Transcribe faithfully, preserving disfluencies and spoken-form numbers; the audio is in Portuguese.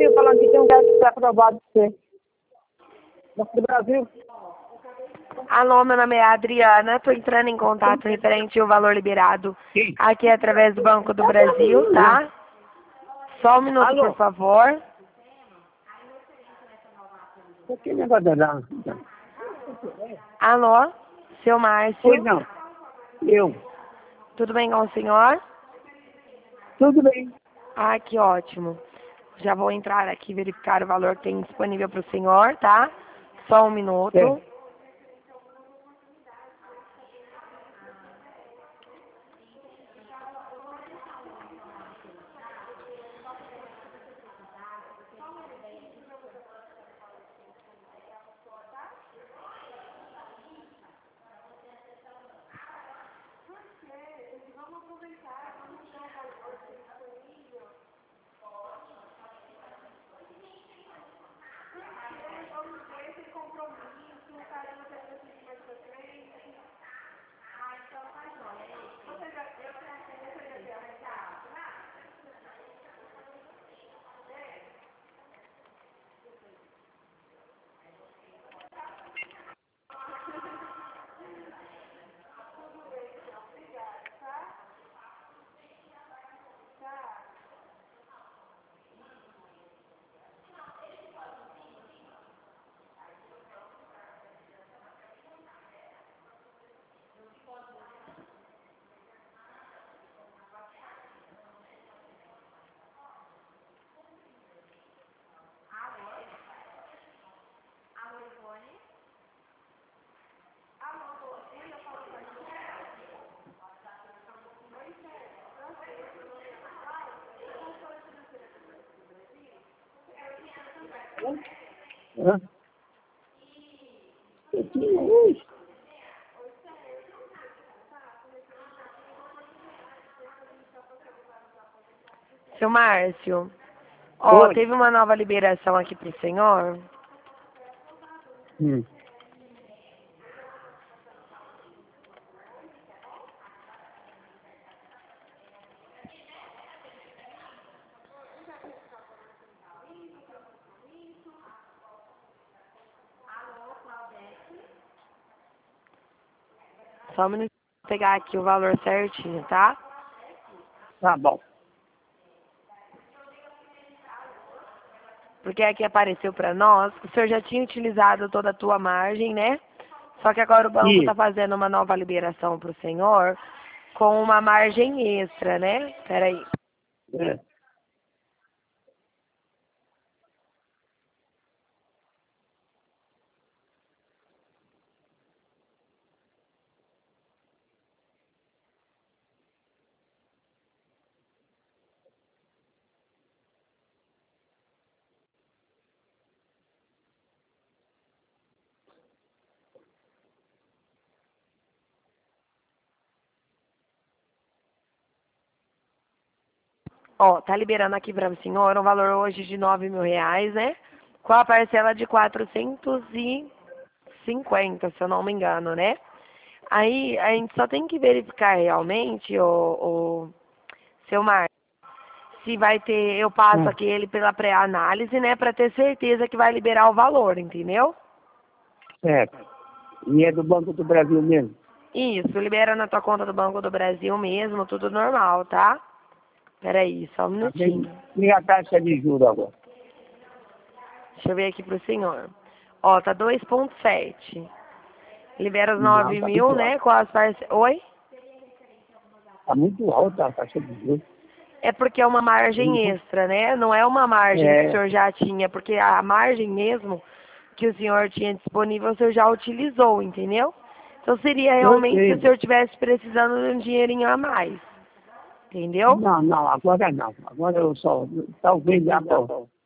Brasil, falando que tem um crédito aprovado para você. Banco do Brasil. Alô, meu nome é Adriana, estou entrando em contato referente ao valor liberado Sim. aqui através do Banco do Brasil, tá? Só um minuto, Alô? por favor. O que negócio da... Alô, seu Pois Márcio, não. Eu. tudo bem com o senhor? Tudo bem. Ah, que ótimo. Já vou entrar aqui e verificar o valor que tem disponível para o senhor, tá? Só um minuto. É. Hã? Eu tinha hoje. Seu Márcio, ó, Oi. teve uma nova liberação aqui para o senhor. Hum. Só um minuto para pegar aqui o valor certinho, tá? Tá bom. Porque aqui apareceu para nós que o senhor já tinha utilizado toda a tua margem, né? Só que agora o banco está Isso. fazendo uma nova liberação para o senhor com uma margem extra, né? Peraí. É. Ó, tá liberando aqui para o senhor um valor hoje de nove mil reais, né? Com a parcela de quatrocentos e cinquenta, se eu não me engano, né? Aí a gente só tem que verificar realmente, o, o seu Mar, se vai ter, eu passo Hum. aqui ele pela pré-análise, né, para ter certeza que vai liberar o valor, entendeu? Certo. E é do Banco do Brasil mesmo? Isso, libera na tua conta do Banco do Brasil mesmo, tudo normal, tá? Peraí, só um Tá bem? minutinho. E a taxa de juros agora? Deixa eu ver aqui pro senhor. Ó, tá dois vírgula sete. Libera os Não, nove tá mil, muito né, alto. com as parcelas... Oi? Tá muito alta a taxa de juros. É porque é uma margem Uhum. extra, né? Não é uma margem que o É. senhor já tinha, porque a margem mesmo que o senhor tinha disponível, o senhor já utilizou, entendeu? Então seria Eu realmente se o sei. senhor tivesse precisando de um dinheirinho a mais, entendeu? Não, não, agora não. Agora eu só, talvez já possa.